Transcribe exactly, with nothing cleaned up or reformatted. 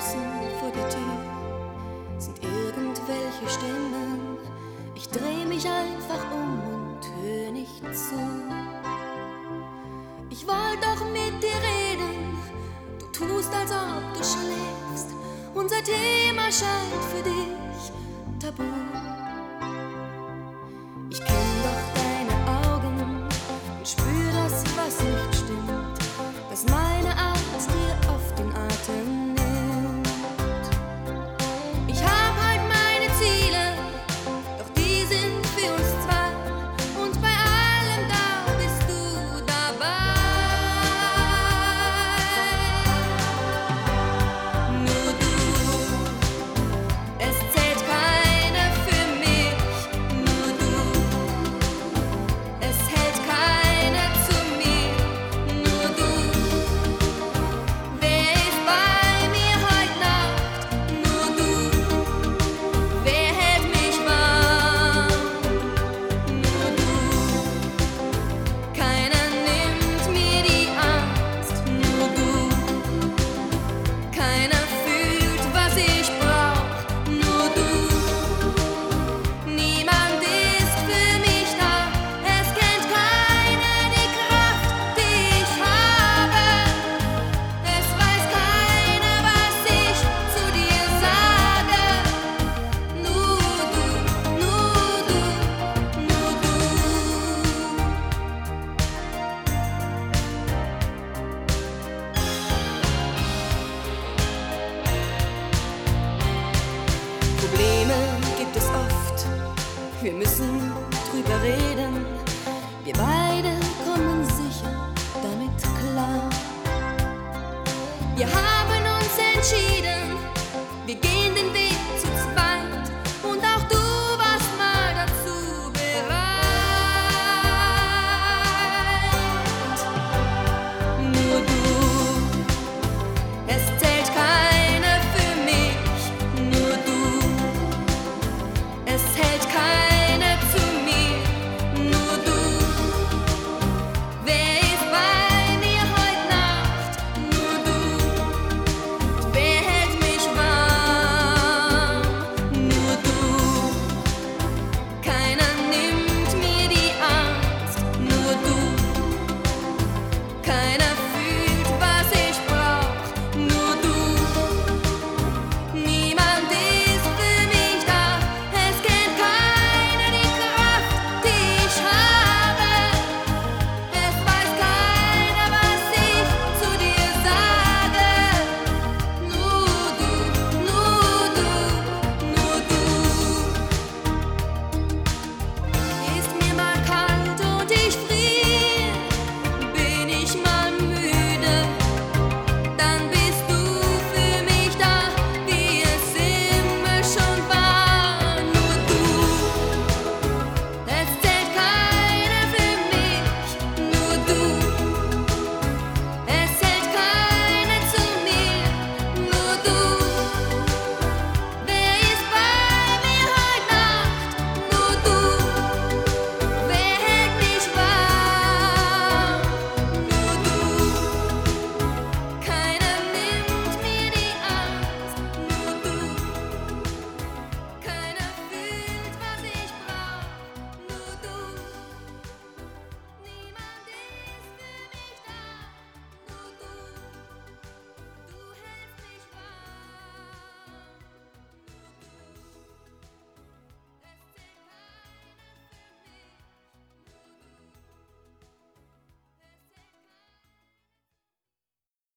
draußen vor der Tür sind irgendwelche Stimmen. Ich dreh mich einfach um und hör nicht zu. Ich wollte doch mit dir reden, du tust, als ob du schläfst. Unser Thema scheint für dich tabu. Ich kenn doch deine Augen und spür das, was nicht stimmt, dass meine Art dir oft den Atem nimmt. Ich hab halt meine Ziele, doch die sind für uns zwei, und bei allem da bist du dabei. Nur du, es zählt keiner für mich, nur du, es hält keiner zu mir, nur du. Wer ist bei mir heut Nacht? Nur du. Wer hält mich warm? Nur du. Keiner nimmt mir die Angst, nur du. Keiner fühlt, was ich brauch, nur du. Niemand ist für mich da, es kennt keiner die Kraft, die ich habe. Es weiß keiner, was ich zu dir sage. Nur du, nur du, nur du. Probleme gibt es oft, wir müssen drüber reden.